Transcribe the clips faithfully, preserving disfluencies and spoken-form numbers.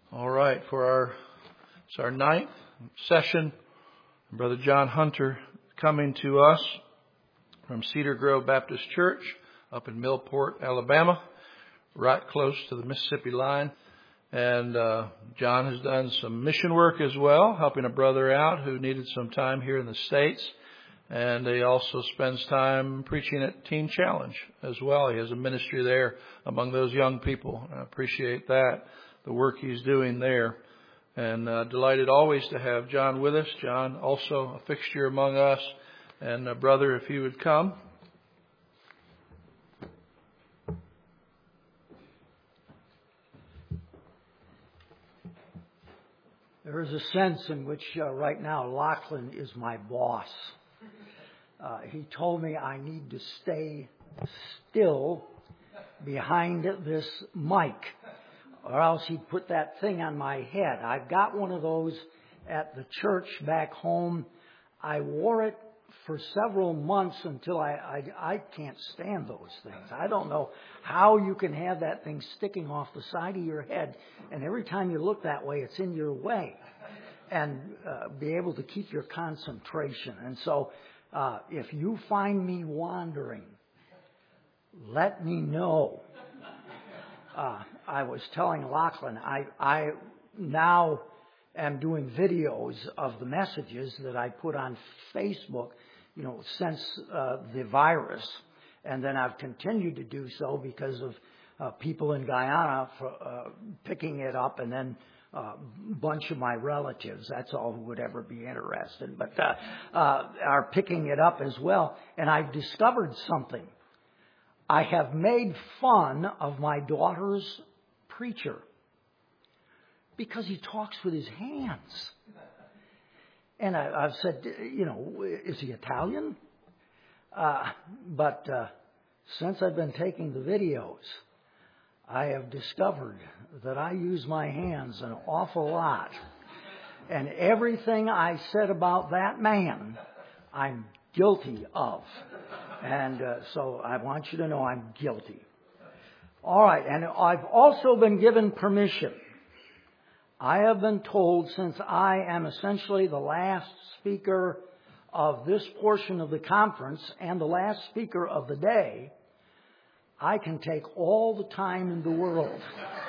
All right, for our it's our ninth session. Brother John Hunter coming to us from Cedar Grove Baptist Church up in Millport, Alabama, right close to the Mississippi line. And uh, John has done some mission work as well, helping a brother out who needed some time here in the States. And he also spends time preaching at Teen Challenge as well. He has a ministry there among those young people. I appreciate that, the work he's doing there. And uh, delighted always to have John with us. John, also a fixture among us. And uh, brother, if you would come. There is a sense in which uh, right now Lachlan is my boss. Uh, he told me I need to stay still behind this mic, or else he'd put that thing on my head. I've got one of those at the church back home. I wore it for several months until I, I, I can't stand those things. I don't know how you can have that thing sticking off the side of your head, and every time you look that way, it's in your way, and uh, be able to keep your concentration. And so uh, if you find me wandering, let me know. Uh, I was telling Lachlan, I, I now am doing videos of the messages that I put on Facebook, you know, since uh, the virus. And then I've continued to do so because of uh, people in Guyana for, uh, picking it up, and then a uh, bunch of my relatives, that's all who would ever be interested, but uh, uh, are picking it up as well. And I've discovered something. I have made fun of my daughter's preacher because he talks with his hands. And I, I've said, you know, is he Italian? Uh, but uh, since I've been taking the videos, I have discovered that I use my hands an awful lot. And everything I said about that man, I'm guilty of. And uh, so I want you to know I'm guilty. All right, and I've also been given permission. I have been told, since I am essentially the last speaker of this portion of the conference and the last speaker of the day, I can take all the time in the world.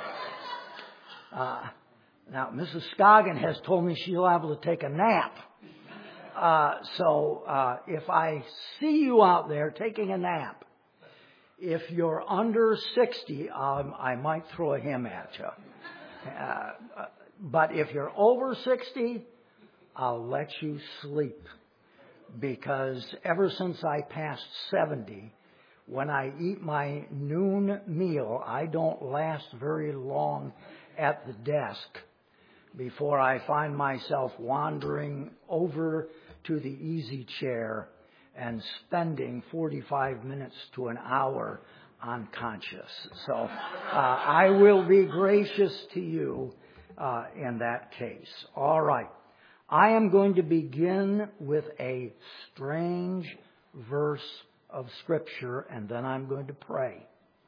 Uh, now, Missus Scoggin has told me she'll be able to take a nap. Uh, so uh, if I see you out there taking a nap, if you're under sixty, um, I might throw a hymn at you. Uh, but if you're over sixty, I'll let you sleep. Because ever since I passed seventy, when I eat my noon meal, I don't last very long at the desk before I find myself wandering over to the easy chair and spending forty-five minutes to an hour unconscious. So uh, I will be gracious to you uh, in that case. All right. I am going to begin with a strange verse of Scripture, and then I'm going to pray.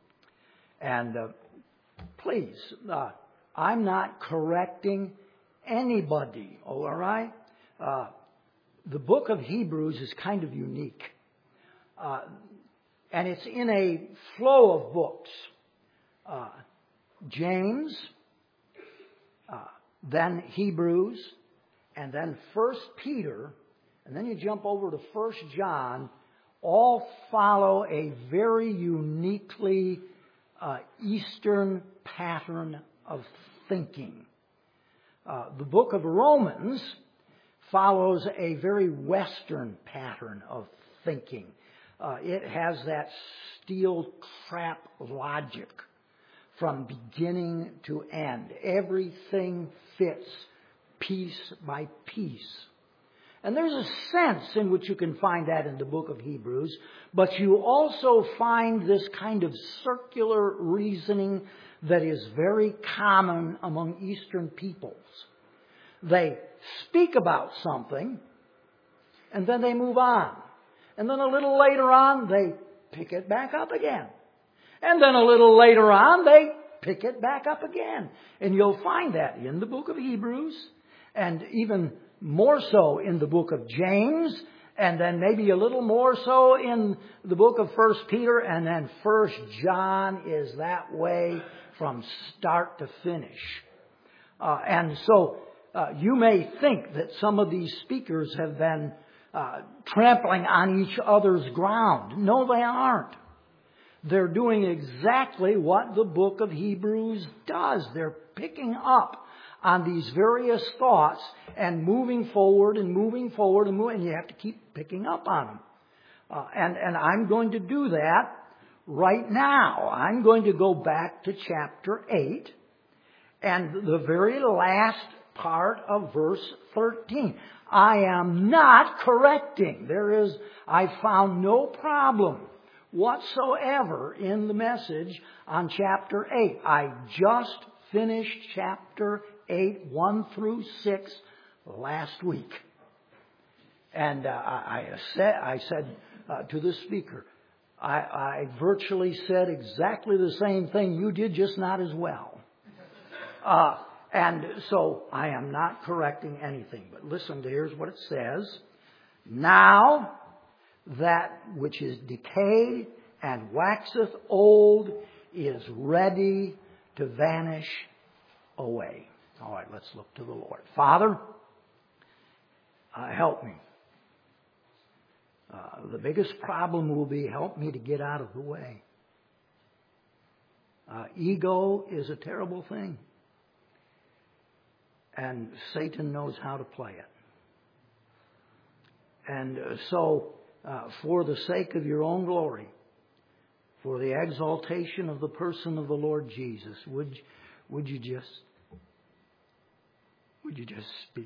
And uh, please, uh, I'm not correcting anybody, all right? Uh, the book of Hebrews is kind of unique. Uh, and it's in a flow of books. Uh, James, uh, then Hebrews, and then First Peter, and then you jump over to First John, all follow a very uniquely uh, Eastern pattern of thinking. Uh, the book of Romans follows a very Western pattern of thinking. Uh, it has that steel trap logic from beginning to end. Everything fits piece by piece. And there's a sense in which you can find that in the book of Hebrews, but you also find this kind of circular reasoning that is very common among Eastern peoples. They speak about something, and then they move on. And then a little later on, they pick it back up again. And then a little later on, they pick it back up again. And you'll find that in the book of Hebrews, and even more so in the book of James, and then maybe a little more so in the book of First Peter, and then First John is that way from start to finish. Uh, and so uh, you may think that some of these speakers have been uh, trampling on each other's ground. No, they aren't. They're doing exactly what the book of Hebrews does. They're picking up on these various thoughts and moving forward and moving forward and moving. And you have to keep picking up on them. Uh, and, and I'm going to do that right now. I'm going to go back to chapter eight and the very last part of verse thirteen. I am not correcting. There is, I found no problem whatsoever in the message on chapter eight. I just finished chapter eight, one through six last week. And uh, I, I said, I said uh, to the speaker, I, I virtually said exactly the same thing you did, just not as well. Uh, and so I am not correcting anything. But listen, here's what it says. Now that which is decayed and waxeth old is ready to vanish away. All right, let's look to the Lord. Father, uh, help me. Uh, the biggest problem will be help me to get out of the way. Uh, ego is a terrible thing. And Satan knows how to play it. And uh, so, uh, for the sake of your own glory, for the exaltation of the person of the Lord Jesus, would, would you just, would you just speak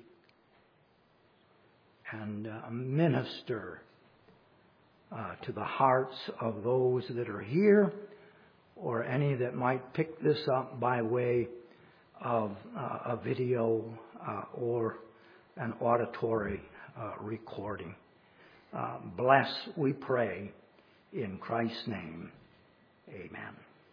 and uh, minister uh, to the hearts of those that are here or any that might pick this up by way of uh, a video uh, or an auditory uh, recording. Uh, bless, we pray, in Christ's name. Amen.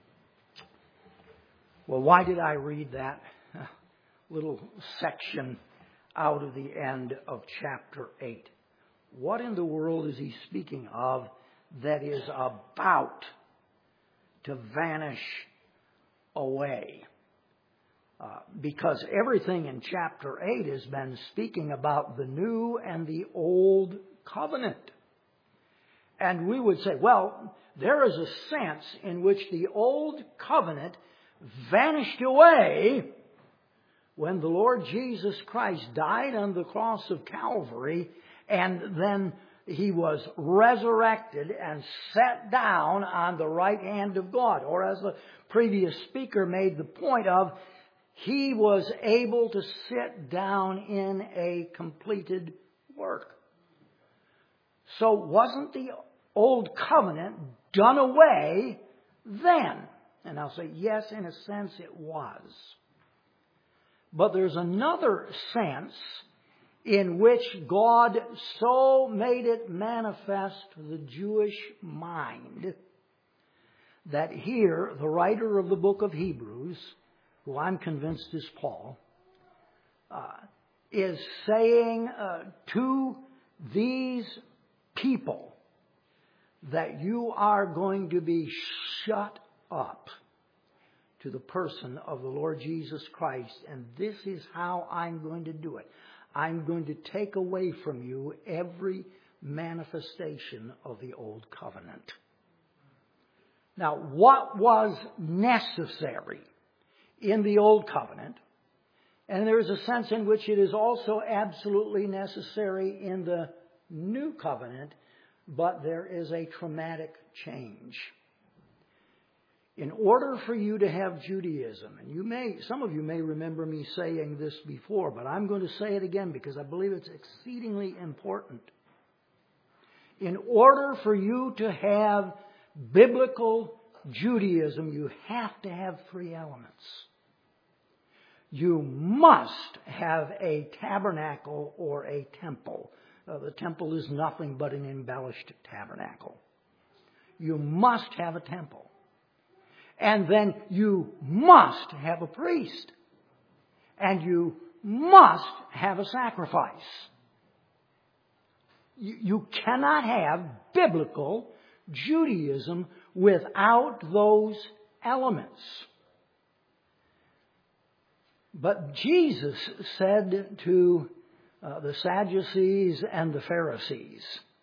Well, why did I read that uh, little section out of the end of chapter eight? What in the world is he speaking of that is about to vanish away? Uh, because everything in chapter eight has been speaking about the new and the old covenant. And we would say, well, there is a sense in which the old covenant vanished away when the Lord Jesus Christ died on the cross of Calvary, and then he was resurrected and set down on the right hand of God. Or as the previous speaker made the point of, he was able to sit down in a completed work. So wasn't the old covenant done away then? And I'll say, yes, in a sense it was. But there's another sense in which God so made it manifest to the Jewish mind that here the writer of the book of Hebrews, who I'm convinced is Paul, uh, is saying uh, to these people that you are going to be shut up to the person of the Lord Jesus Christ, and this is how I'm going to do it. I'm going to take away from you every manifestation of the old covenant. Now, what was necessary in the old covenant, and there is a sense in which it is also absolutely necessary in the new covenant, but there is a traumatic change. In order for you to have Judaism, and you may, some of you may remember me saying this before, but I'm going to say it again because I believe it's exceedingly important. In order for you to have biblical Judaism, you have to have three elements. You must have a tabernacle or a temple. Uh, the temple is nothing but an embellished tabernacle. You must have a temple. And then you must have a priest. And you must have a sacrifice. You, you cannot have biblical Judaism without those elements. But Jesus said to uh, the Sadducees and the Pharisees,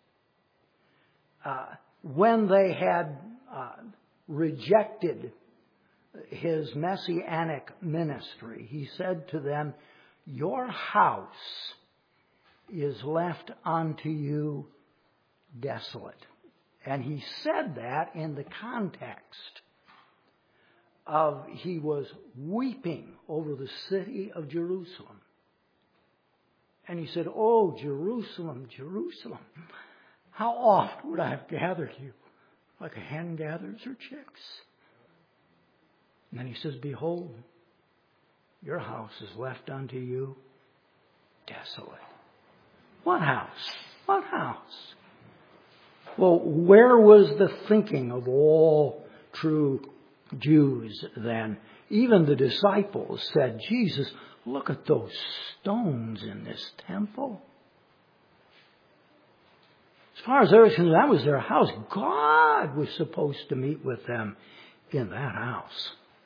uh, when they had uh, rejected His messianic ministry, He said to them, your house is left unto you desolate. And He said that in the context of He was weeping over the city of Jerusalem. And He said, oh, Jerusalem, Jerusalem, how oft would I have gathered you like a hen gathers her chicks? And then He says, behold, your house is left unto you desolate. What house? What house? Well, where was the thinking of all true Jews then? Even the disciples said, Jesus, look at those stones in this temple. As far as they were concerned, that was their house. God was supposed to meet with them in that house.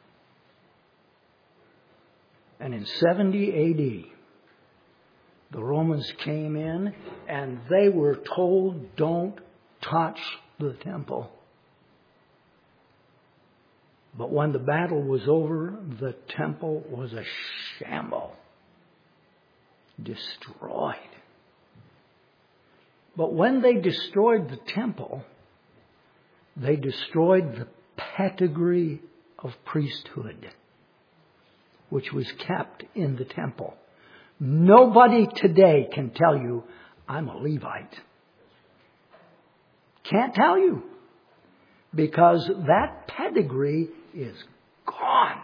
And in seventy A D, the Romans came in and they were told, don't touch the temple. But when the battle was over, the temple was a shambles. Destroyed. But when they destroyed the temple, they destroyed the pedigree of priesthood, which was kept in the temple. Nobody today can tell you, I'm a Levite. Can't tell you. Because that pedigree is gone.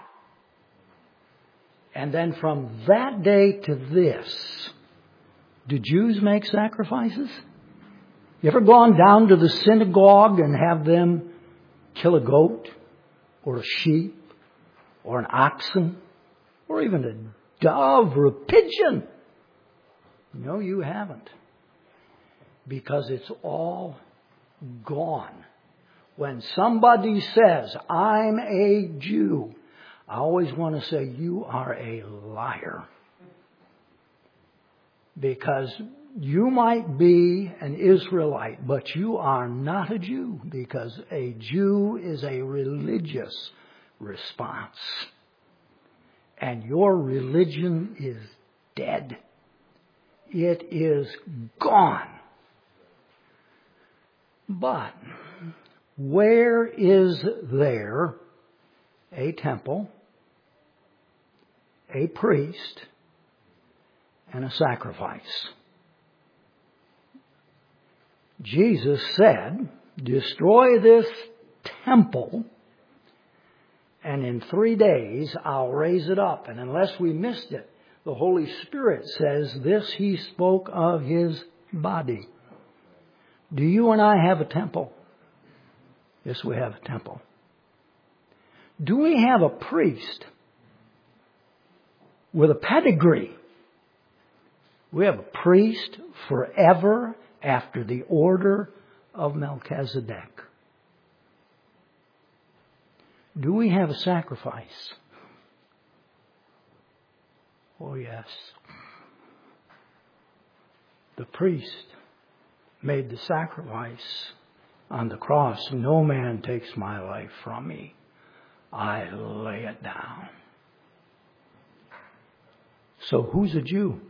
And then from that day to this, do Jews make sacrifices? You ever gone down to the synagogue and have them kill a goat or a sheep or an oxen or even a dove or a pigeon? No, you haven't. Because it's all gone. When somebody says, I'm a Jew, I always want to say, you are a liar. Because you might be an Israelite, but you are not a Jew, because a Jew is a religious response. And your religion is dead. It is gone. But where is there a temple, a priest, and a sacrifice? Jesus said, destroy this temple, and in three days I'll raise it up. And unless we missed it, the Holy Spirit says this He spoke of His body. Do you and I have a temple? Yes, we have a temple. Do we have a priest with a pedigree? We have a priest forever after the order of Melchizedek. Do we have a sacrifice? Oh, yes. The priest made the sacrifice on the cross. No man takes my life from me. I lay it down. So who's a Jew?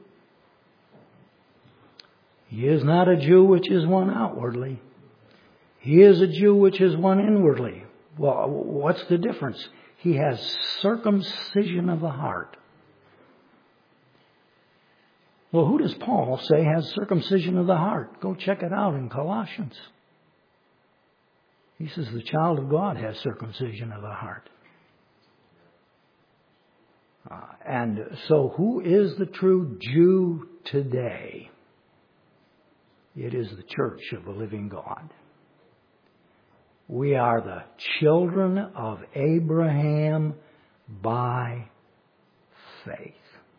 He is not a Jew which is one outwardly. He is a Jew which is one inwardly. Well, what's the difference? He has circumcision of the heart. Well, who does Paul say has circumcision of the heart? Go check it out in Colossians. He says the child of God has circumcision of the heart. Uh, and so who is the true Jew today? It is the church of the living God. We are the children of Abraham by faith.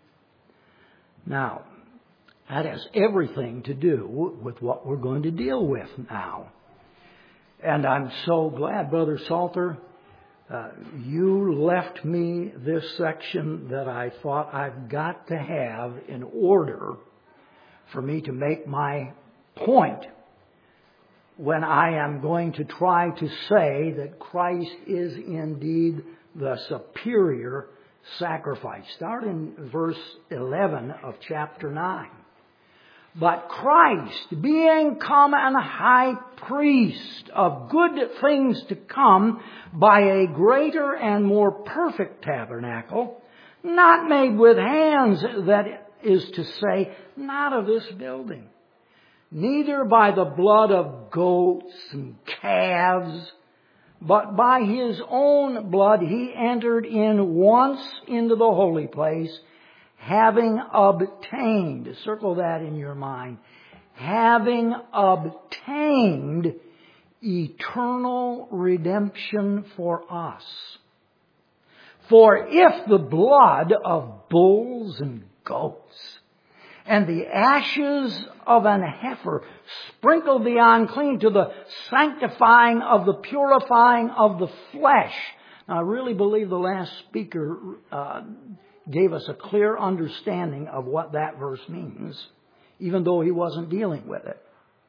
Now, that has everything to do with what we're going to deal with now. And I'm so glad, Brother Salter, uh, you left me this section that I thought I've got to have in order for me to make my point when I am going to try to say that Christ is indeed the superior sacrifice. Start in verse eleven of chapter nine. But Christ, being come an high priest of good things to come by a greater and more perfect tabernacle, not made with hands, that is to say, not of this building, neither by the blood of goats and calves, but by His own blood He entered in once into the holy place, having obtained, circle that in your mind, having obtained eternal redemption for us. For if the blood of bulls and goats and the ashes of an heifer sprinkled the unclean to the sanctifying of the purifying of the flesh. Now, I really believe the last speaker uh, gave us a clear understanding of what that verse means, even though he wasn't dealing with it.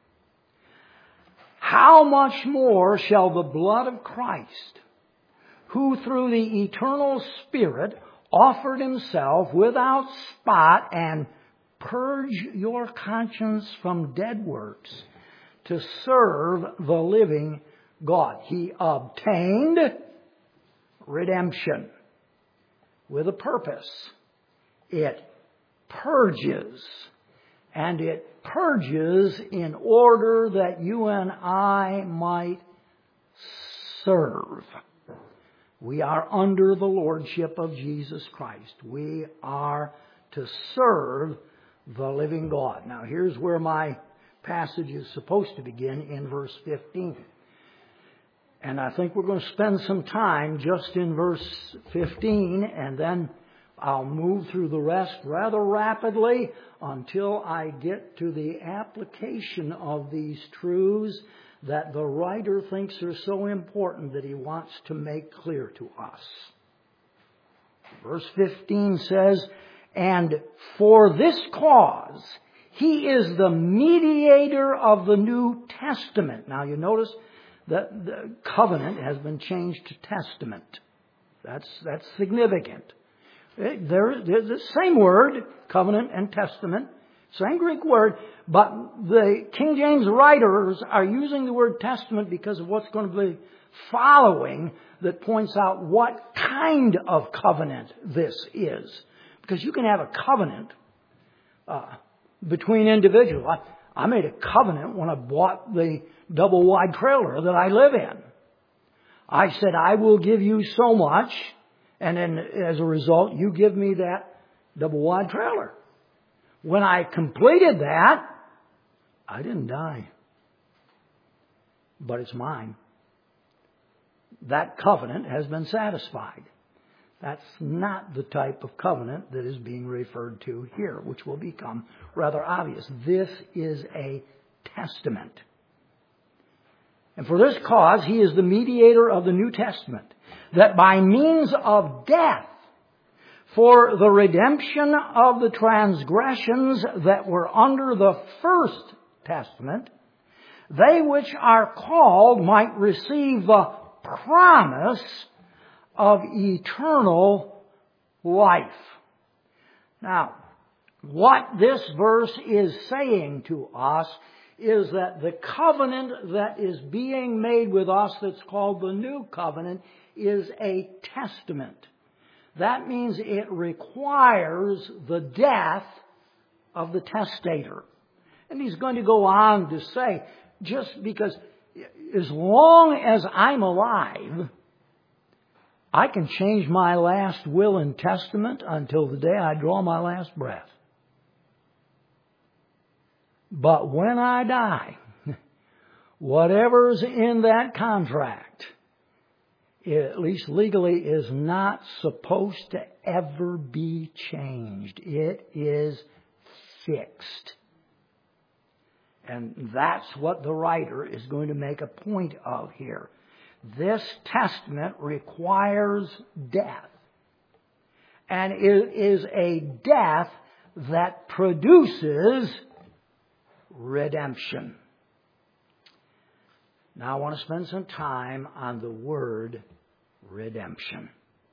How much more shall the blood of Christ, who through the eternal Spirit offered Himself without spot and purge your conscience from dead works to serve the living God. He obtained redemption with a purpose. It purges. And it purges in order that you and I might serve. We are under the lordship of Jesus Christ. We are to serve the living God. Now, here's where my passage is supposed to begin, in verse fifteen. And I think we're going to spend some time just in verse fifteen, and then I'll move through the rest rather rapidly until I get to the application of these truths that the writer thinks are so important that he wants to make clear to us. Verse fifteen says, and for this cause, He is the mediator of the New Testament. Now you notice that the covenant has been changed to testament. That's, that's significant. There, there's the same word, covenant and testament, same Greek word, but the King James writers are using the word testament because of what's going to be following that points out what kind of covenant this is. Because you can have a covenant uh, between individuals. I, I made a covenant when I bought the double-wide trailer that I live in. I said, I will give you so much, and then as a result, you give me that double-wide trailer. When I completed that, I didn't die. But it's mine. That covenant has been satisfied. That's not the type of covenant that is being referred to here, which will become rather obvious. This is a testament. And for this cause, He is the mediator of the New Testament, that by means of death, for the redemption of the transgressions that were under the first testament, they which are called might receive the promise of eternal life. Now, what this verse is saying to us is that the covenant that is being made with us, that's called the New Covenant, is a testament. That means it requires the death of the testator. And he's going to go on to say, just because as long as I'm alive, I can change my last will and testament until the day I draw my last breath. But when I die, whatever's in that contract, at least legally, is not supposed to ever be changed. It is fixed. And that's what the writer is going to make a point of here. This testament requires death. And it is a death that produces redemption. Now I want to spend some time on the word redemption.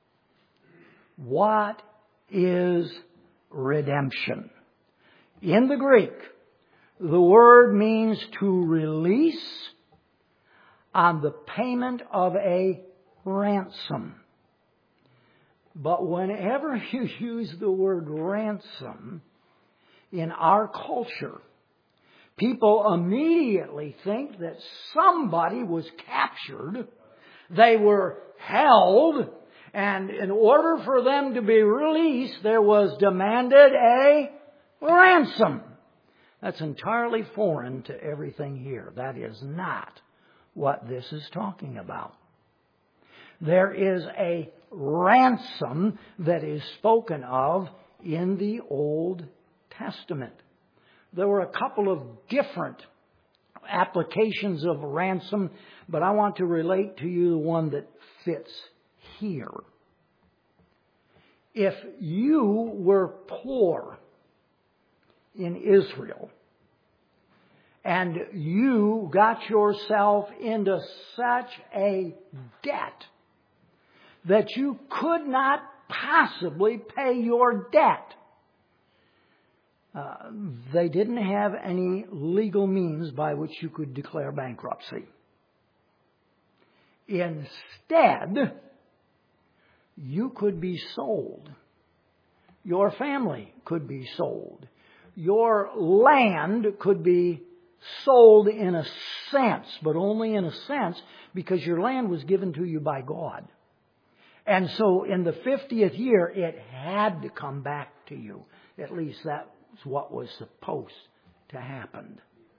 What is redemption? In the Greek, the word means to release on the payment of a ransom. But whenever you use the word ransom in our culture, people immediately think that somebody was captured, they were held, and in order for them to be released, there was demanded a ransom. That's entirely foreign to everything here. That is not what this is talking about. There is a ransom that is spoken of in the Old Testament. There were a couple of different applications of ransom, but I want to relate to you the one that fits here. If you were poor in Israel, and you got yourself into such a debt that you could not possibly pay your debt, uh, they didn't have any legal means by which you could declare bankruptcy. Instead, you could be sold. Your family could be sold. Your land could be sold in a sense, but only in a sense because your land was given to you by God. And so in the fiftieth year, it had to come back to you. At least that's what was supposed to happen.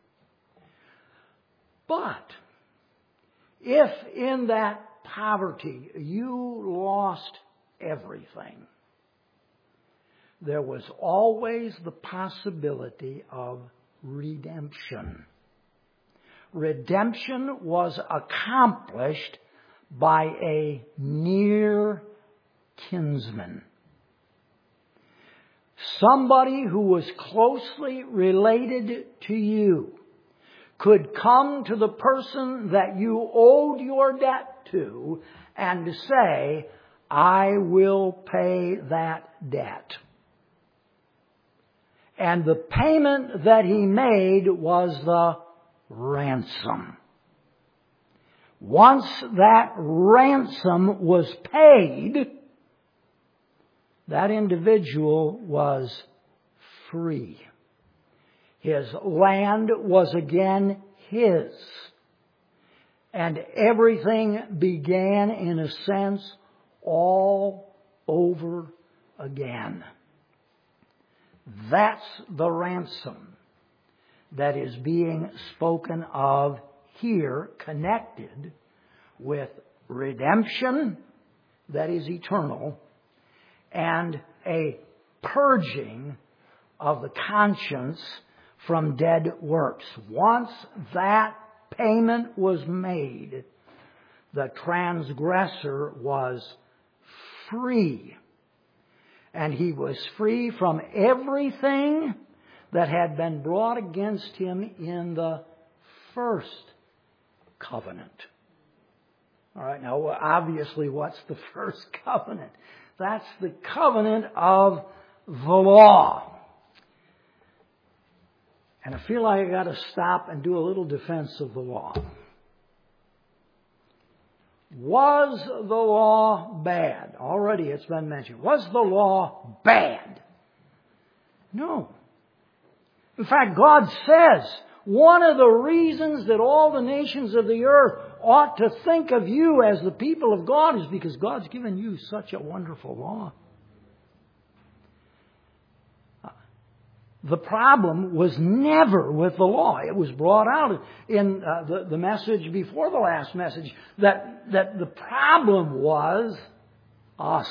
But if in that poverty you lost everything, there was always the possibility of redemption. Redemption was accomplished by a near kinsman. Somebody who was closely related to you could come to the person that you owed your debt to and say, I will pay that debt. And the payment that he made was the ransom. Once that ransom was paid, that individual was free. His land was again his. And everything began, in a sense, all over again. That's the ransom that is being spoken of here, connected with redemption that is eternal and a purging of the conscience from dead works. Once that payment was made, the transgressor was free. And he was free from everything that had been brought against him in the first covenant. All right, now obviously what's the first covenant? That's the covenant of the law. And I feel like I got to stop and do a little defense of the law. Was the law bad? Already it's been mentioned. Was the law bad? No. In fact, God says one of the reasons that all the nations of the earth ought to think of you as the people of God is because God's given you such a wonderful law. The problem was never with the law. It was brought out in uh, the, the message before the last message that, that the problem was us.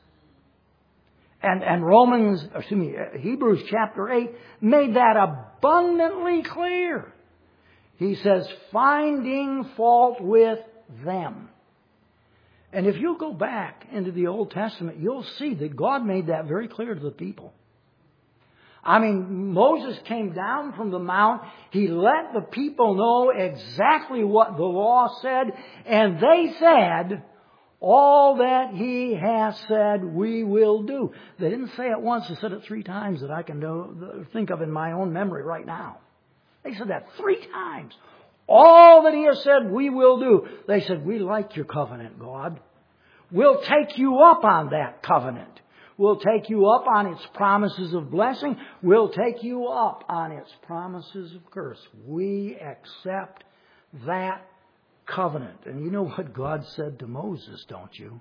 And, and Romans, excuse me, Hebrews chapter eight made that abundantly clear. He says, finding fault with them. And if you go back into the Old Testament, you'll see that God made that very clear to the people. I mean, Moses came down from the mount. He let the people know exactly what the law said. And they said, all that he has said we will do. They didn't say it once. They said it three times that I can know, think of in my own memory right now. They said that three times. All that he has said we will do. They said, we like your covenant, God. We'll take you up on that covenant. We'll take you up on its promises of blessing. We'll take you up on its promises of curse. We accept that covenant. And you know what God said to Moses, don't you?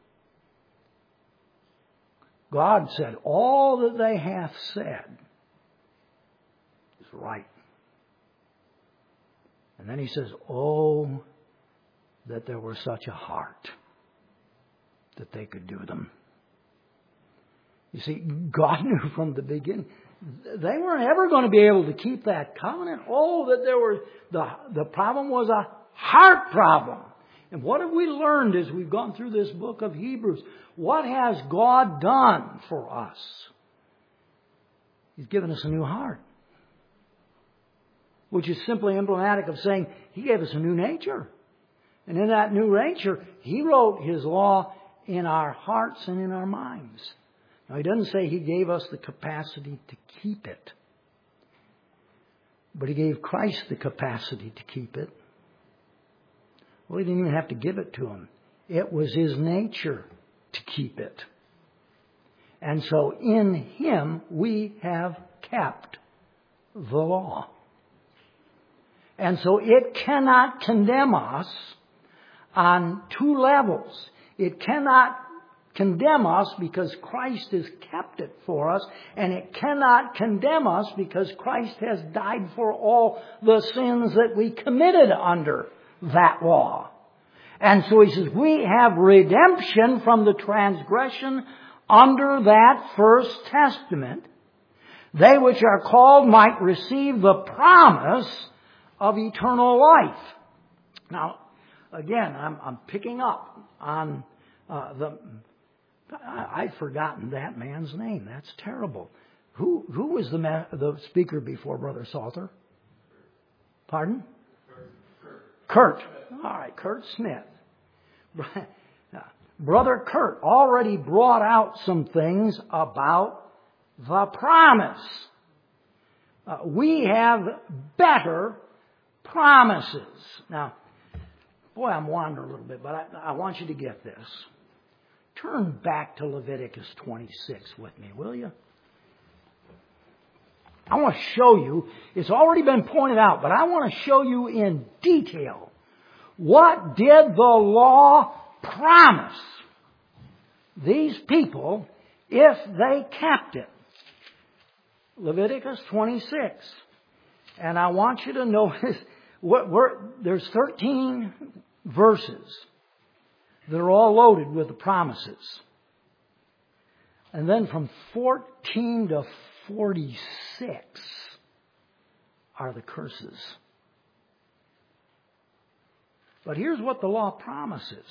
God said, all that they hath said is right. And then he says, oh, that there were such a heart that they could do them. You see, God knew from the beginning they weren't ever going to be able to keep that covenant. Oh, that there were, the, the problem was a heart problem. And what have we learned as we've gone through this book of Hebrews? What has God done for us? He's given us a new heart. Which is simply emblematic of saying He gave us a new nature. And in that new nature, He wrote His law in our hearts and in our minds. Now, He doesn't say He gave us the capacity to keep it. But He gave Christ the capacity to keep it. Well, He didn't even have to give it to Him. It was His nature to keep it. And so in Him we have kept the law. And so it cannot condemn us on two levels. It cannot condemn us because Christ has kept it for us. And it cannot condemn us because Christ has died for all the sins that we committed under that law. And so he says, we have redemption from the transgression under that first testament. They which are called might receive the promise of eternal life. Now, again, I'm, I'm picking up on uh, the... I, I've forgotten that man's name. That's terrible. Who who was the man, the speaker before Brother Salter? Pardon? Kurt. Kurt. All right, Kurt Smith. Brother Kurt already brought out some things about the promise. Uh, we have better promises. Now, boy, I'm wandering a little bit, but I, I want you to get this. Turn back to Leviticus twenty-six with me, will you? I want to show you, it's already been pointed out, but I want to show you in detail, what did the law promise these people if they kept it? Leviticus twenty-six. And I want you to notice, what we're, there's thirteen verses that are all loaded with the promises. And then from fourteen to forty-six are the curses. But here's what the law promises.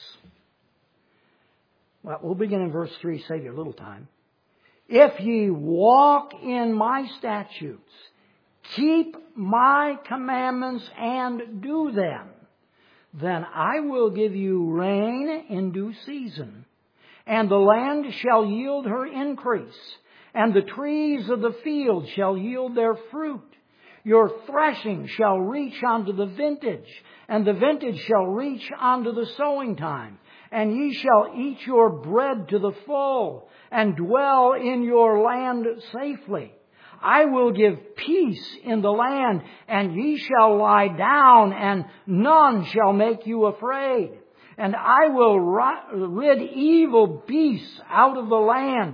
Well, we'll begin in verse three, save you a little time. If ye walk in my statutes, keep my commandments and do them, then I will give you rain in due season, and the land shall yield her increase, and the trees of the field shall yield their fruit. Your threshing shall reach unto the vintage, and the vintage shall reach unto the sowing time. And ye shall eat your bread to the full, and dwell in your land safely. I will give peace in the land, and ye shall lie down, and none shall make you afraid. And I will rid evil beasts out of the land.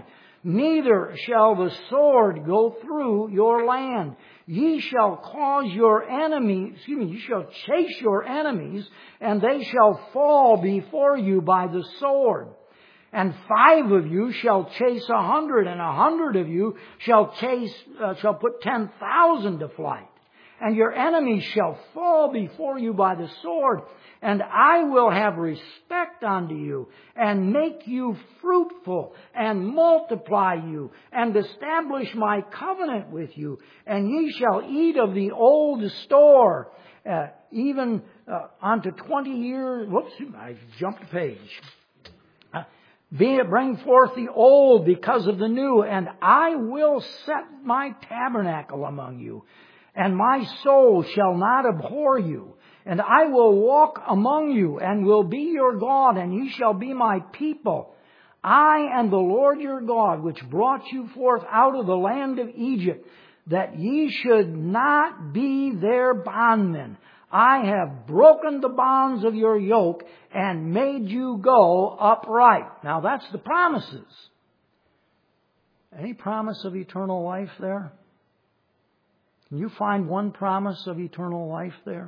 neither shall the sword go through your land. Ye shall cause your enemies, excuse me, you shall chase your enemies, and they shall fall before you by the sword. And five of you shall chase a hundred, and a hundred of you shall chase, uh, shall put ten thousand to flight. And your enemies shall fall before you by the sword, and I will have respect unto you, and make you fruitful, and multiply you, and establish my covenant with you. And ye shall eat of the old store, uh, even uh, unto twenty years. Whoops, I jumped a page. Uh, Be it bring forth the old because of the new, and I will set my tabernacle among you. And my soul shall not abhor you. And I will walk among you, and will be your God, and ye shall be my people. I am the Lord your God, which brought you forth out of the land of Egypt, that ye should not be their bondmen. I have broken the bonds of your yoke, and made you go upright. Now that's the promises. Any promise of eternal life there? Can you find one promise of eternal life there?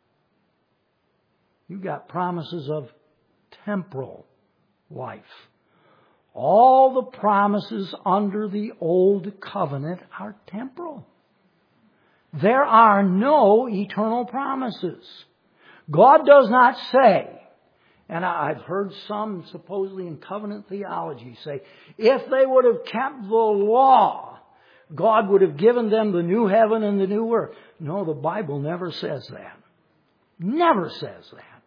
You've got promises of temporal life. All the promises under the old covenant are temporal. There are no eternal promises. God does not say, and I've heard some supposedly in covenant theology say, if they would have kept the law, God would have given them the new heaven and the new earth. No, the Bible never says that. Never says that.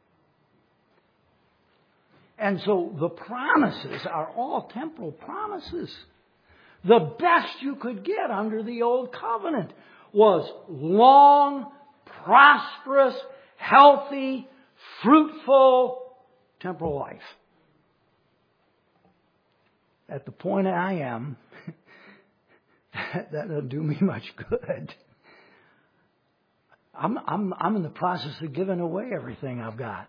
And so the promises are all temporal promises. The best you could get under the old covenant was long, prosperous, healthy, fruitful, temporal life. At the point I am, that doesn't do me much good. I'm, I'm, I'm in the process of giving away everything I've got.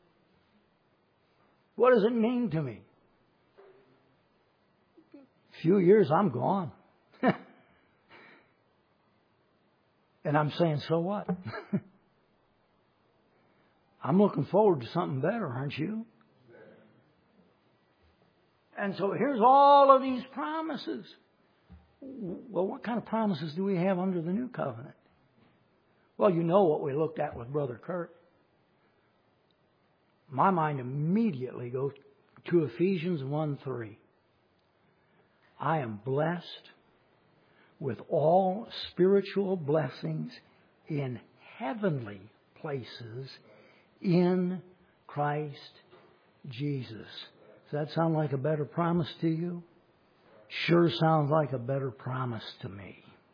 What does it mean to me? A few years, I'm gone. And I'm saying, so what? I'm looking forward to something better, aren't you? And so here's all of these promises. Well, what kind of promises do we have under the new covenant? Well, you know what we looked at with Brother Kurt. My mind immediately goes to Ephesians one three. I am blessed with all spiritual blessings in heavenly places in Christ Jesus. Does that sound like a better promise to you? Sure sounds like a better promise to me.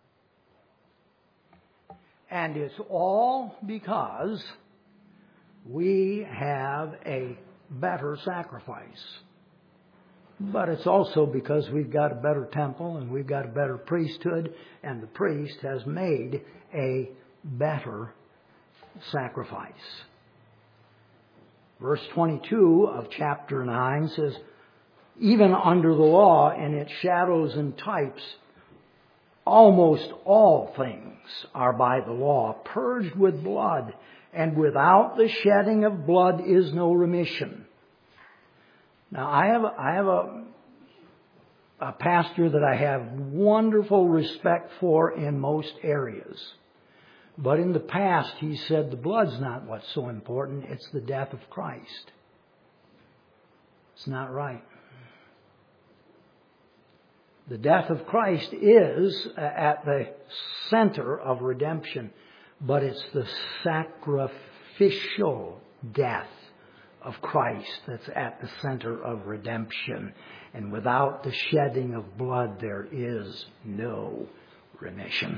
And it's all because we have a better sacrifice. But it's also because we've got a better temple and we've got a better priesthood, and the priest has made a better sacrifice. Verse twenty-two of chapter nine says, even under the law and its shadows and types, almost all things are by the law purged with blood, and without the shedding of blood is no remission. Now, I have, I have a, a pastor that I have wonderful respect for in most areas. But in the past, he said the blood's not what's so important, it's the death of Christ. It's not right. The death of Christ is at the center of redemption, but it's the sacrificial death of Christ that's at the center of redemption. And without the shedding of blood, there is no remission.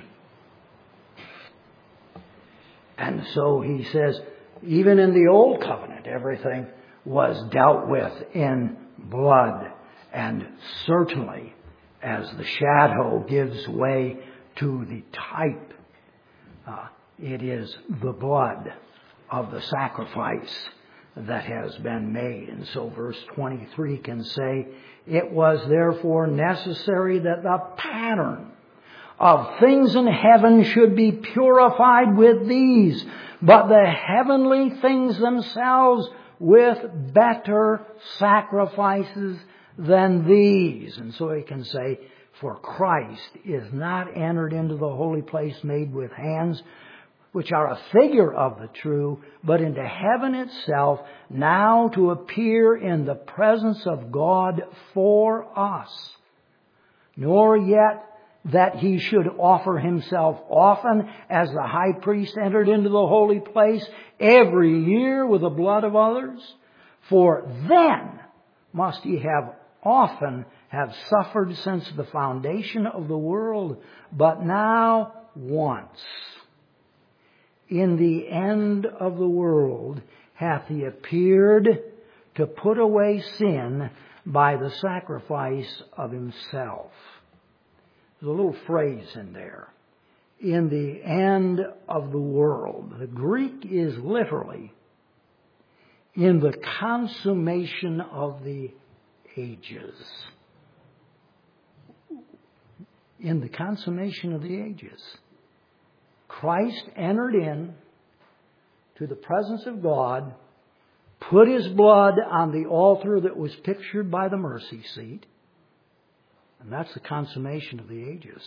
And so he says, even in the old covenant, everything was dealt with in blood. And certainly, as the shadow gives way to the type, uh, it is the blood of the sacrifice that has been made. And so verse twenty-three can say, it was therefore necessary that the pattern of things in heaven should be purified with these, but the heavenly things themselves with better sacrifices than these. And so he can say, for Christ is not entered into the holy place made with hands, which are a figure of the true, but into heaven itself, now to appear in the presence of God for us. Nor yet that he should offer himself often, as the high priest entered into the holy place every year with the blood of others. For then must he have often have suffered since the foundation of the world, but now once, in the end of the world, hath he appeared to put away sin by the sacrifice of himself. There's a little phrase in there. In the end of the world. The Greek is literally in the consummation of the ages. In the consummation of the ages. Christ entered in to the presence of God, put his blood on the altar that was pictured by the mercy seat, and that's the consummation of the ages.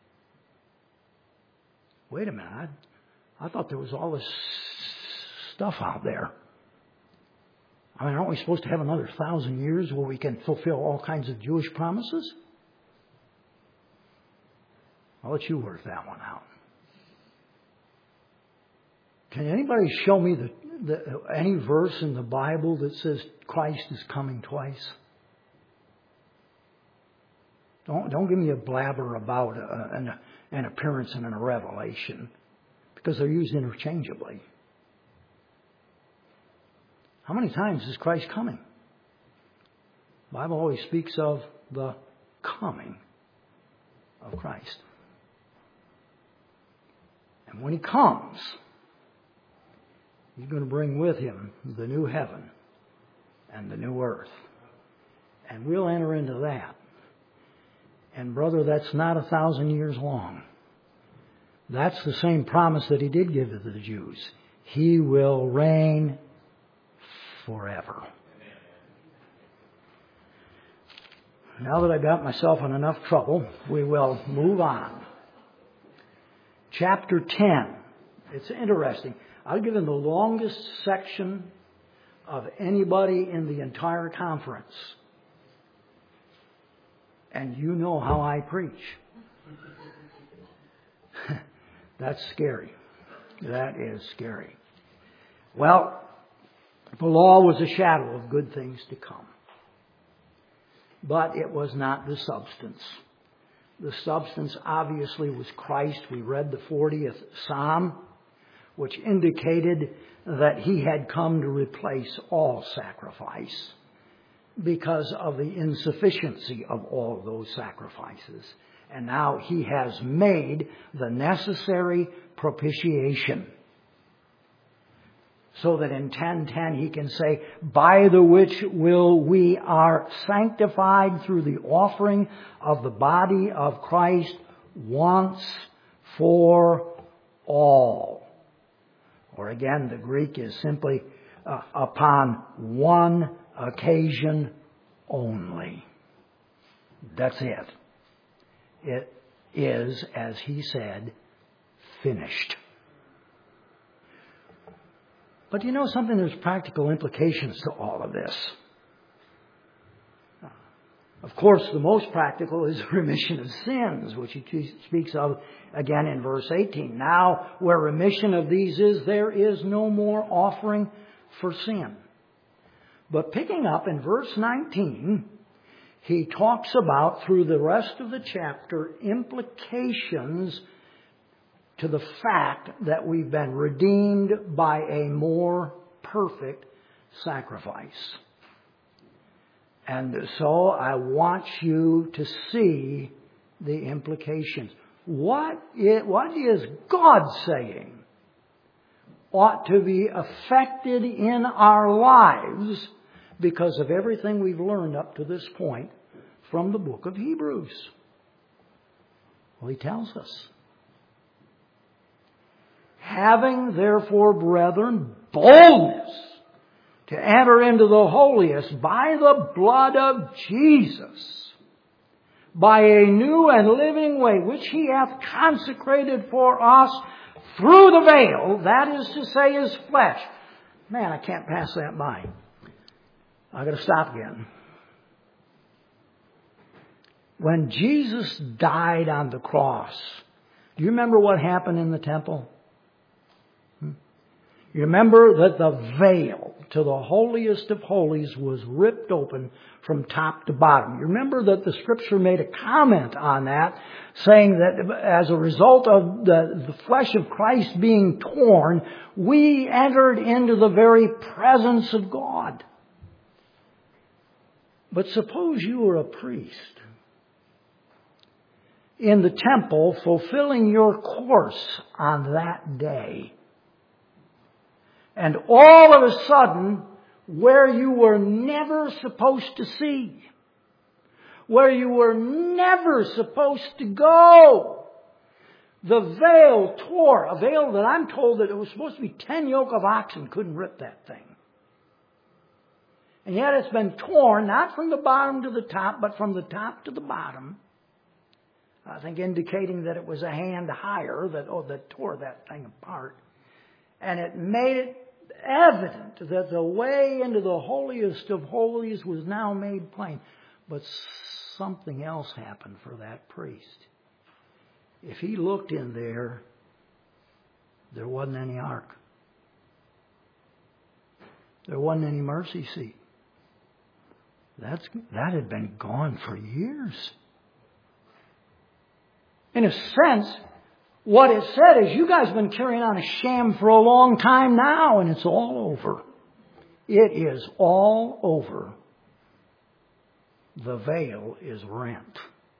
Wait a minute. I, I thought there was all this stuff out there. I mean, aren't we supposed to have another thousand years where we can fulfill all kinds of Jewish promises? I'll let you work that one out. Can anybody show me the, the, any verse in the Bible that says Christ is coming twice? Don't, don't give me a blabber about a, an, an appearance and a revelation, because they're used interchangeably. How many times is Christ coming? The Bible always speaks of the coming of Christ. And when he comes, he's going to bring with him the new heaven and the new earth. And we'll enter into that. And brother, that's not a thousand years long. That's the same promise that he did give to the Jews. He will reign forever. Now that I got myself in enough trouble, we will move on. Chapter ten. It's interesting. I've given the longest section of anybody in the entire conference. And you know how I preach. That's scary. That is scary. Well, the law was a shadow of good things to come. But it was not the substance. The substance obviously was Christ. We read the fortieth Psalm, which indicated that he had come to replace all sacrifice because of the insufficiency of all of those sacrifices. And now he has made the necessary propitiation, so that in ten ten he can say, by the which will we are sanctified through the offering of the body of Christ once for all. Or again, the Greek is simply uh, upon one occasion only. That's it. It is, as he said, finished. But you know something? There's practical implications to all of this. Of course, the most practical is the remission of sins, which he speaks of again in verse eighteen. Now, where remission of these is, there is no more offering for sin. But picking up in verse nineteen, he talks about, through the rest of the chapter, implications to the fact that we've been redeemed by a more perfect sacrifice. And so I want you to see the implications. What is, what is God saying ought to be affected in our lives because of everything we've learned up to this point from the book of Hebrews. Well, he tells us. Having therefore, brethren, boldness to enter into the holiest by the blood of Jesus, by a new and living way, which He hath consecrated for us through the veil, that is to say, His flesh. Man, I can't pass that by. I've got to stop again. When Jesus died on the cross, do you remember what happened in the temple? Hmm? You remember that the veil to the holiest of holies was ripped open from top to bottom. You remember that the Scripture made a comment on that, saying that as a result of the, the flesh of Christ being torn, we entered into the very presence of God. But suppose you were a priest in the temple fulfilling your course on that day. And all of a sudden, where you were never supposed to see, where you were never supposed to go, the veil tore, a veil that I'm told that it was supposed to be ten yoke of oxen couldn't rip that thing. And yet it's been torn, not from the bottom to the top, but from the top to the bottom. I think indicating that it was a hand higher that, oh, that tore that thing apart. And it made it evident that the way into the holiest of holies was now made plain. But something else happened for that priest. If he looked in there, there wasn't any ark. There wasn't any mercy seat. That's, that had been gone for years. In a sense, what it said is, you guys have been carrying on a sham for a long time now, and it's all over. It is all over. The veil is rent.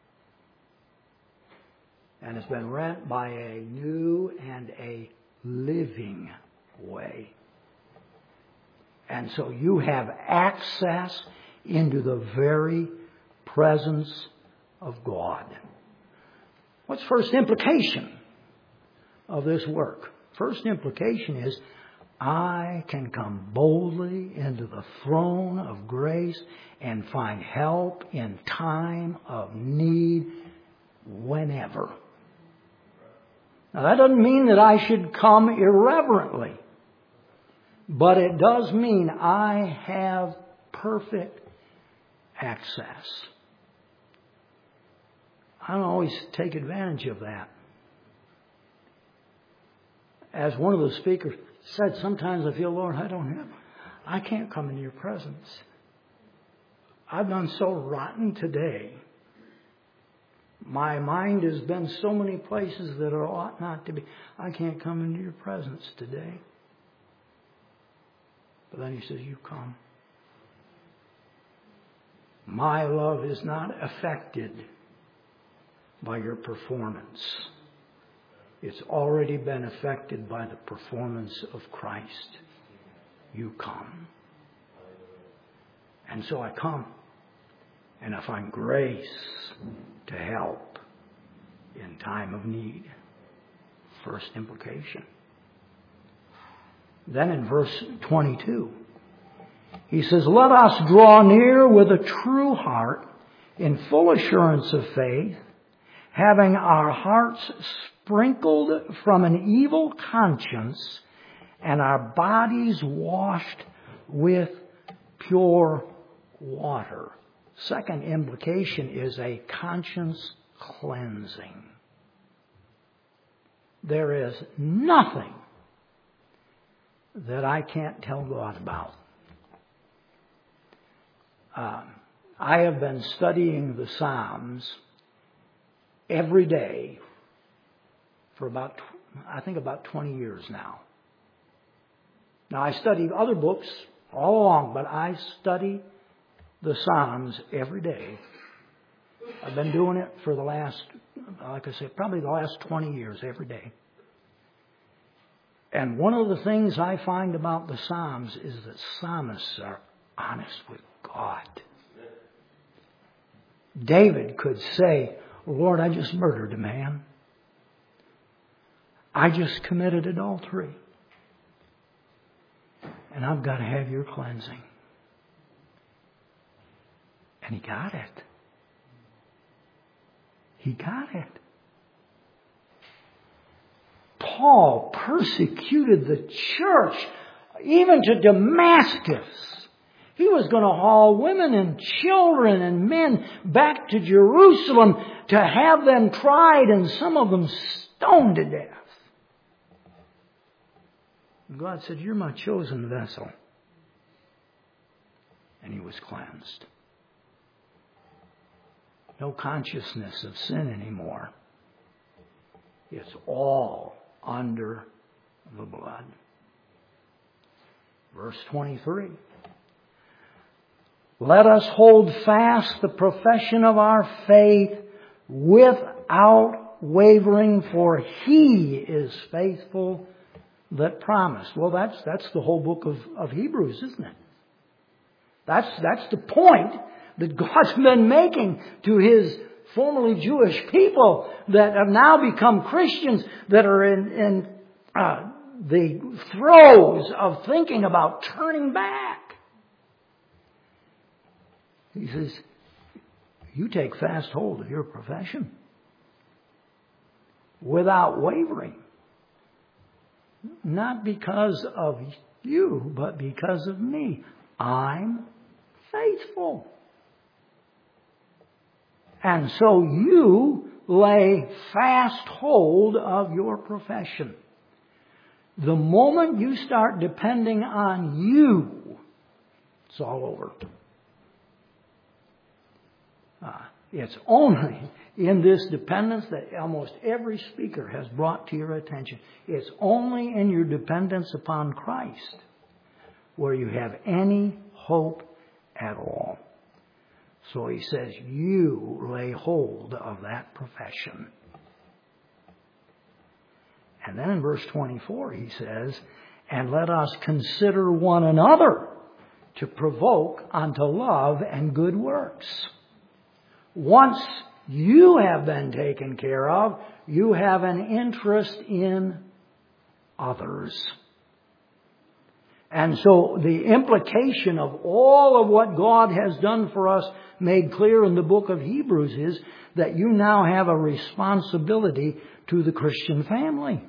And it's been rent by a new and a living way. And so you have access into the very presence of God. What's first implication of this work? First implication is, I can come boldly into the throne of grace and find help in time of need whenever. Now that doesn't mean that I should come irreverently, but it does mean I have perfect access. I don't always take advantage of that. As one of the speakers said, sometimes I feel, Lord, I don't have, I can't come into your presence. I've done so rotten today. My mind has been so many places that it ought not to be. I can't come into your presence today. But then he says, you come. My love is not affected by your performance. It's already been affected by the performance of Christ. You come. And so I come. And I find grace to help in time of need. First implication. Then in verse twenty-two, he says, let us draw near with a true heart in full assurance of faith, having our hearts sprinkled from an evil conscience and our bodies washed with pure water. Second implication is a conscience cleansing. There is nothing that I can't tell God about. Uh, I have been studying the Psalms every day for about, I think about twenty years now. Now I study other books all along, but I study the Psalms every day. I've been doing it for the last, like I said, probably the last twenty years every day. And one of the things I find about the Psalms is that psalmists are honest with God. David could say, Lord, I just murdered a man. I just committed adultery. And I've got to have your cleansing. And he got it. He got it. Paul persecuted the church, even to Damascus. He was going to haul women and children and men back to Jerusalem to have them tried and some of them stoned to death. And God said, you're my chosen vessel. And he was cleansed. No consciousness of sin anymore. It's all under the blood. Verse twenty-three. Let us hold fast the profession of our faith without wavering, for He is faithful that promised. Well, that's that's the whole book of, of Hebrews, isn't it? That's that's the point that God's been making to His formerly Jewish people that have now become Christians, that are in, in uh, the throes of thinking about turning back. He says, you take fast hold of your profession without wavering. Not because of you, but because of me. I'm faithful. And so you lay fast hold of your profession. The moment you start depending on you, it's all over. Uh, it's only in this dependence that almost every speaker has brought to your attention. It's only in your dependence upon Christ where you have any hope at all. So he says, you lay hold of that profession. And then in verse twenty-four he says, and let us consider one another to provoke unto love and good works. Once you have been taken care of, you have an interest in others. And so the implication of all of what God has done for us, made clear in the book of Hebrews, is that you now have a responsibility to the Christian family.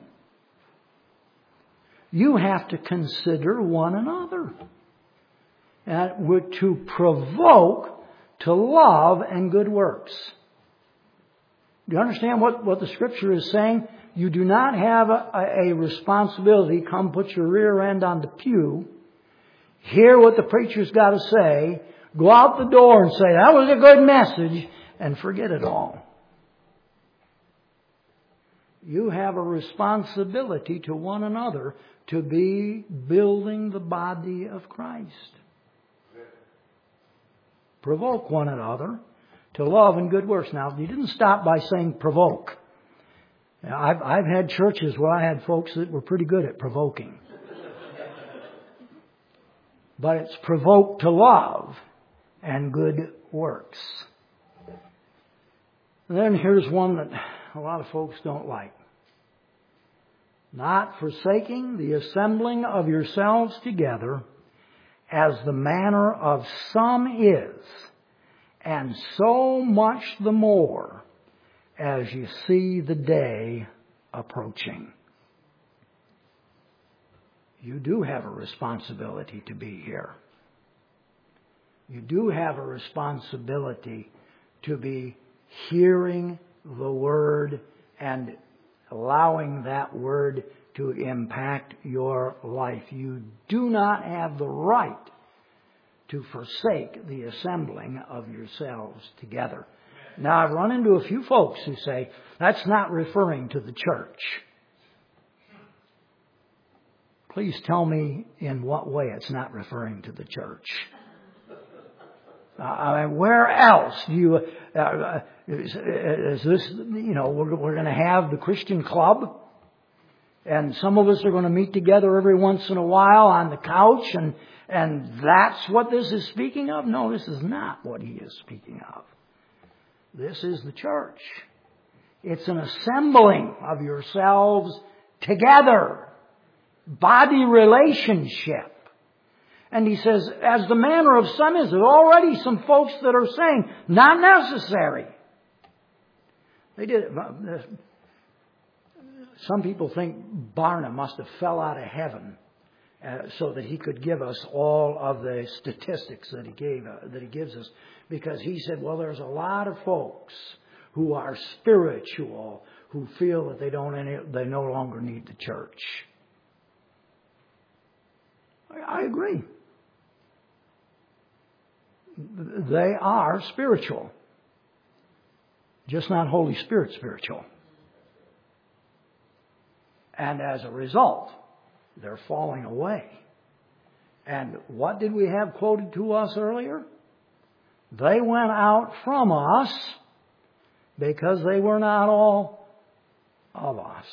You have to consider one another. And we're to provoke to love and good works. Do you understand what, what the Scripture is saying? You do not have a, a responsibility, come put your rear end on the pew, hear what the preacher's got to say, go out the door and say, that was a good message, and forget it all. You have a responsibility to one another to be building the body of Christ. Provoke one another to love and good works. Now, he didn't stop by saying provoke. Now, I've, I've had churches where I had folks that were pretty good at provoking. But it's provoke to love and good works. And then here's one that a lot of folks don't like. Not forsaking the assembling of yourselves together, as the manner of some is, and so much the more as you see the day approaching. You do have a responsibility to be here. You do have a responsibility to be hearing the Word and allowing that Word to impact your life. You do not have the right to forsake the assembling of yourselves together. Now, I've run into a few folks who say, that's not referring to the church. Please tell me in what way it's not referring to the church. Uh, I mean, where else do you, uh, is, is this, you know, we're, we're going to have the Christian club? And some of us are going to meet together every once in a while on the couch, and, and that's what this is speaking of? No, this is not what he is speaking of. This is the church. It's an assembling of yourselves together. Body relationship. And he says, as the manner of some is, there's already some folks that are saying, not necessary. They did. Some people think Barna must have fell out of heaven uh, so that he could give us all of the statistics that he gave uh, that he gives us, because he said, well, there's a lot of folks who are spiritual who feel that they don't any, they no longer need the church. I, I agree. They are spiritual, just not Holy Spirit spiritual. And as a result, they're falling away. And what did we have quoted to us earlier? They went out from us because they were not all of us.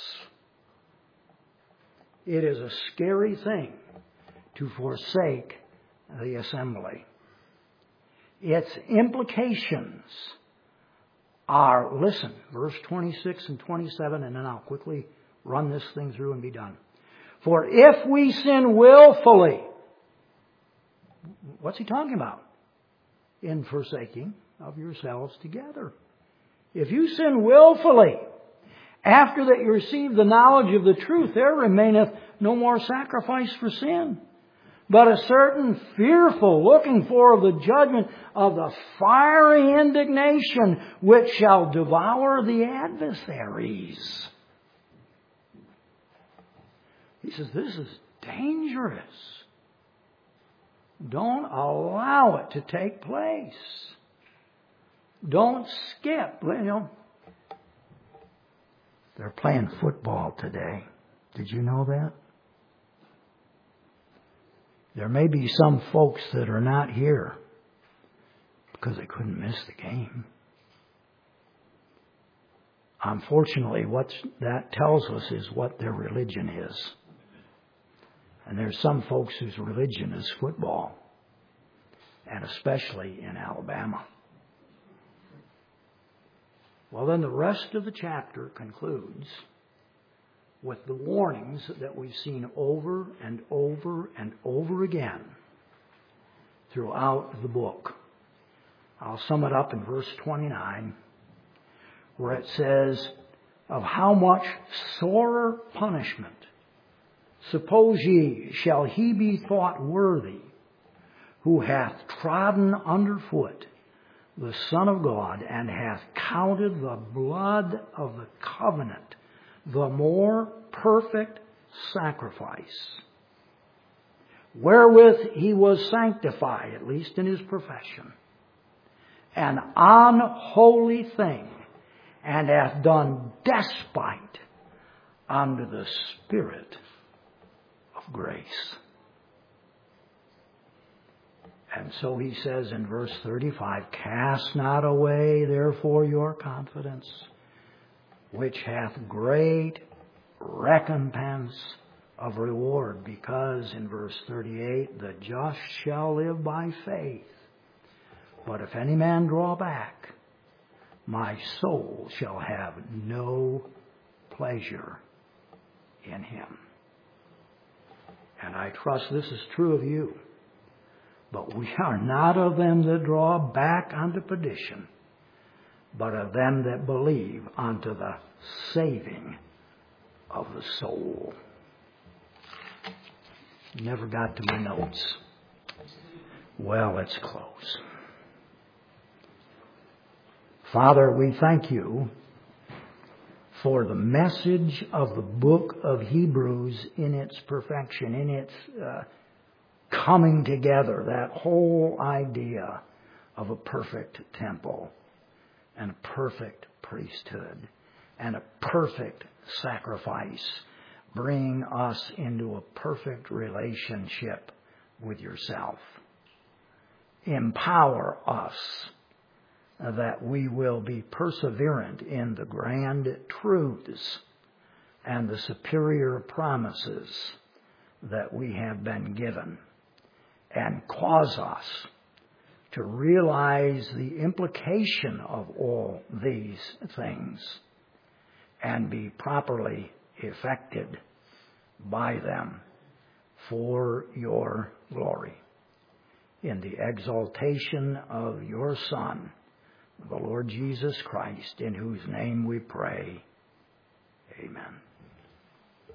It is a scary thing to forsake the assembly. Its implications are, listen, verse twenty-six and twenty-seven, and then I'll quickly run this thing through and be done. For if we sin willfully, what's he talking about? In forsaking of yourselves together. If you sin willfully, after that you receive the knowledge of the truth, there remaineth no more sacrifice for sin, but a certain fearful looking for of the judgment of the fiery indignation which shall devour the adversaries. He says, this is dangerous. Don't allow it to take place. Don't skip. You know, they're playing football today. Did you know that? There may be some folks that are not here because they couldn't miss the game. Unfortunately, what that tells us is what their religion is. And there's some folks whose religion is football, and especially in Alabama. Well, then the rest of the chapter concludes with the warnings that we've seen over and over and over again throughout the book. I'll sum it up in verse twenty-nine, where it says, of how much sorer punishment, suppose ye, shall he be thought worthy, who hath trodden under foot the Son of God, and hath counted the blood of the covenant the more perfect sacrifice, wherewith he was sanctified, at least in his profession, an unholy thing, and hath done despite unto the Spirit of grace. And so he says in verse thirty-five, cast not away therefore your confidence, which hath great recompense of reward, because in verse thirty-eight, the just shall live by faith. But if any man draw back, my soul shall have no pleasure in him. And I trust this is true of you. But we are not of them that draw back unto perdition, but of them that believe unto the saving of the soul. Never got to my notes. Well, let's close. Father, we thank you for the message of the book of Hebrews in its perfection, in its uh, coming together, that whole idea of a perfect temple and a perfect priesthood and a perfect sacrifice, bringing us into a perfect relationship with yourself. Empower us that we will be perseverant in the grand truths and the superior promises that we have been given, and cause us to realize the implication of all these things and be properly affected by them for your glory. In the exaltation of your Son, the Lord Jesus Christ, in whose name we pray.